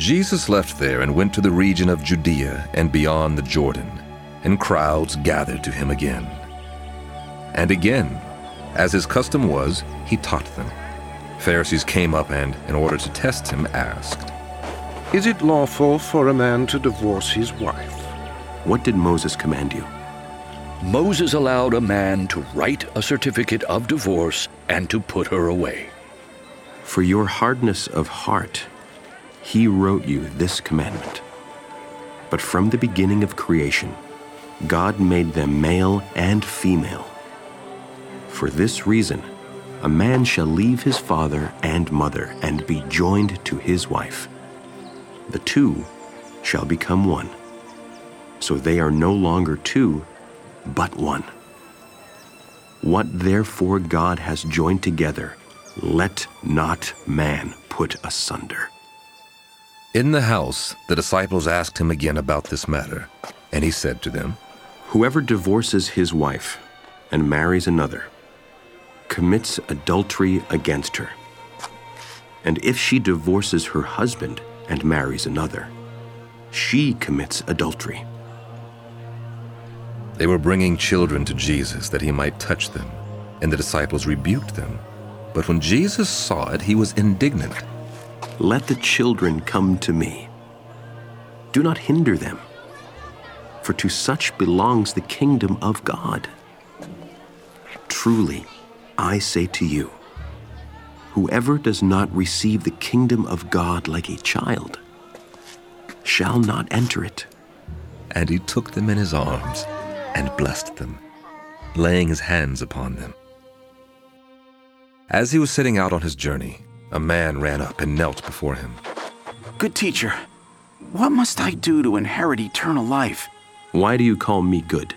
Jesus left there and went to the region of Judea and beyond the Jordan, and crowds gathered to him again. And again, as his custom was, he taught them. Pharisees came up and, in order to test him, asked, "Is it lawful for a man to divorce his wife?" What did Moses command you? Moses allowed a man to write a certificate of divorce and to put her away. For your hardness of heart, he wrote you this commandment. But from the beginning of creation, God made them male and female. For this reason, a man shall leave his father and mother and be joined to his wife. The two shall become one. So they are no longer two, but one. What therefore God has joined together, let not man put asunder. In the house, the disciples asked him again about this matter, and he said to them, Whoever divorces his wife and marries another commits adultery against her. And if she divorces her husband and marries another, she commits adultery. They were bringing children to Jesus that he might touch them, and the disciples rebuked them. But when Jesus saw it, he was indignant. Let the children come to me. Do not hinder them, for to such belongs the kingdom of God. Truly, I say to you, whoever does not receive the kingdom of God like a child shall not enter it. And he took them in his arms and blessed them, laying his hands upon them. As he was setting out on his journey, a man ran up and knelt before him. Good teacher, what must I do to inherit eternal life? Why do you call me good?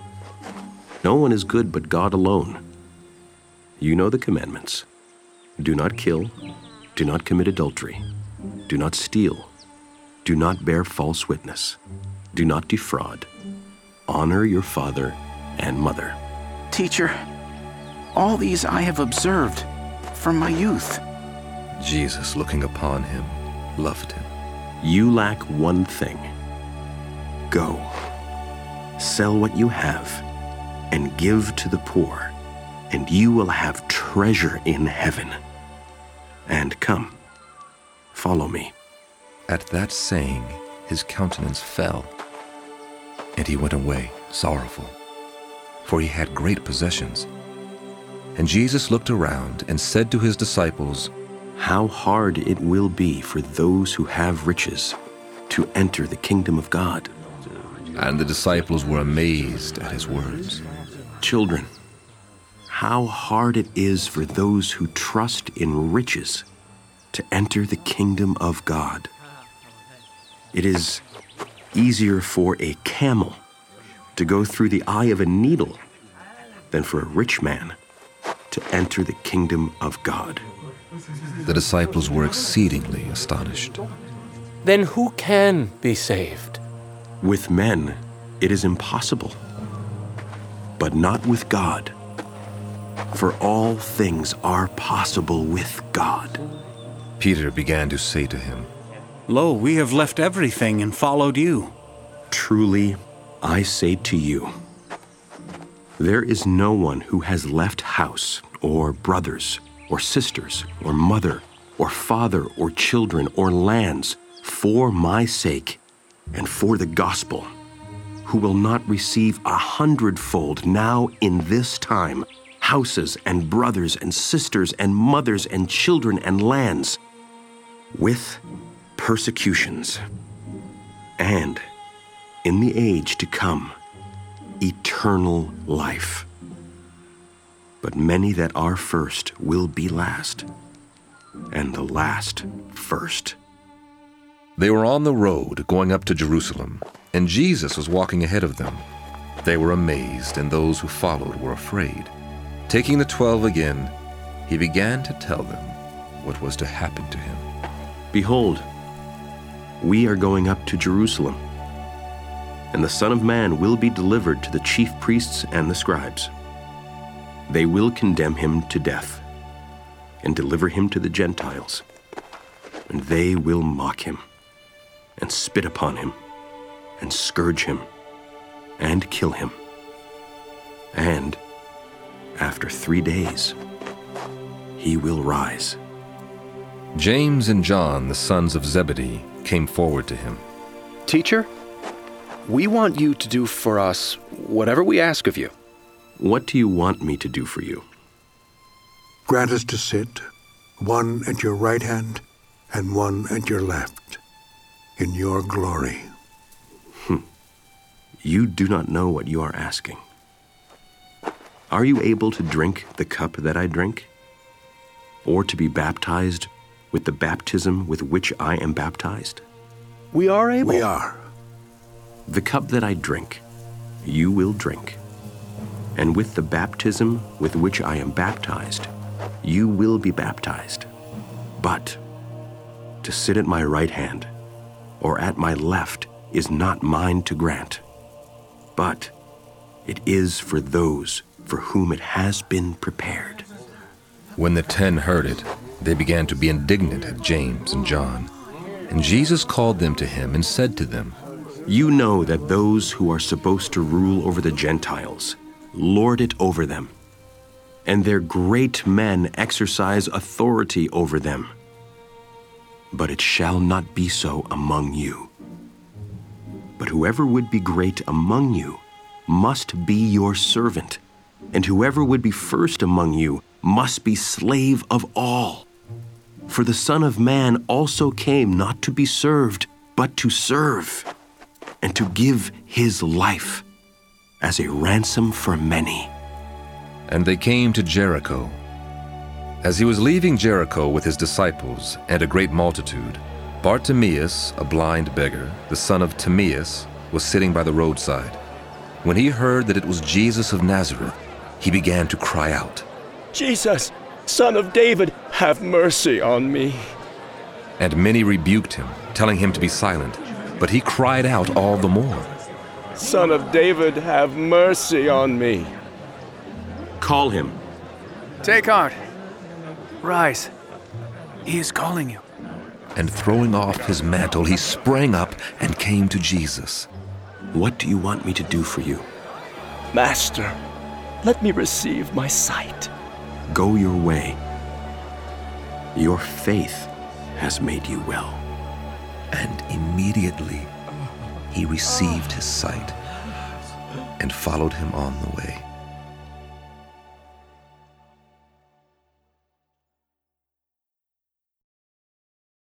No one is good but God alone. You know the commandments. Do not kill. Do not commit adultery. Do not steal. Do not bear false witness. Do not defraud. Honor your father and mother. Teacher, all these I have observed from my youth. Jesus, looking upon him, loved him. You lack one thing. Go, sell what you have, and give to the poor, and you will have treasure in heaven. And come, follow me. At that saying, his countenance fell, and he went away sorrowful, for he had great possessions. And Jesus looked around and said to his disciples, How hard it will be for those who have riches to enter the kingdom of God. And the disciples were amazed at his words. Children, how hard it is for those who trust in riches to enter the kingdom of God. It is easier for a camel to go through the eye of a needle than for a rich man to enter the kingdom of God. The disciples were exceedingly astonished. Then who can be saved? With men, it is impossible, but not with God. For all things are possible with God. Peter began to say to him, Lo, we have left everything and followed you. Truly, I say to you, there is no one who has left house, or brothers, or sisters, or mother, or father, or children, or lands, for my sake and for the gospel, who will not receive 100-fold now in this time, houses and brothers and sisters and mothers and children and lands, with persecutions, and in the age to come, eternal life. But many that are first will be last, and the last first. They were on the road going up to Jerusalem, and Jesus was walking ahead of them. They were amazed, and those who followed were afraid. Taking the 12 again, he began to tell them what was to happen to him. Behold, we are going up to Jerusalem, and the Son of Man will be delivered to the chief priests and the scribes. They will condemn him to death and deliver him to the Gentiles, and they will mock him and spit upon him, and scourge him, and kill him. And after 3 days, he will rise. James and John, the sons of Zebedee, came forward to him. Teacher, we want you to do for us whatever we ask of you. What do you want me to do for you? Grant us to sit, one at your right hand and one at your left, in your glory. You do not know what you are asking. Are you able to drink the cup that I drink? Or to be baptized with the baptism with which I am baptized? We are able. We are. The cup that I drink, you will drink. And with the baptism with which I am baptized, you will be baptized. But to sit at my right hand or at my left is not mine to grant, but it is for those for whom it has been prepared. When the 10 heard it, they began to be indignant at James and John. And Jesus called them to him and said to them, You know that those who are supposed to rule over the Gentiles lord it over them, and their great men exercise authority over them. But it shall not be so among you. But whoever would be great among you must be your servant, and whoever would be first among you must be slave of all. For the Son of Man also came not to be served, but to serve, and to give his life as a ransom for many. And they came to Jericho. As he was leaving Jericho with his disciples and a great multitude, Bartimaeus, a blind beggar, the son of Timaeus, was sitting by the roadside. When he heard that it was Jesus of Nazareth, he began to cry out, Jesus, Son of David, have mercy on me. And many rebuked him, telling him to be silent. But he cried out all the more, Son of David, have mercy on me. Call him. Take heart. Rise. He is calling you. And throwing off his mantle, he sprang up and came to Jesus. What do you want me to do for you? Master, let me receive my sight. Go your way. Your faith has made you well. And immediately he received his sight and followed him on the way.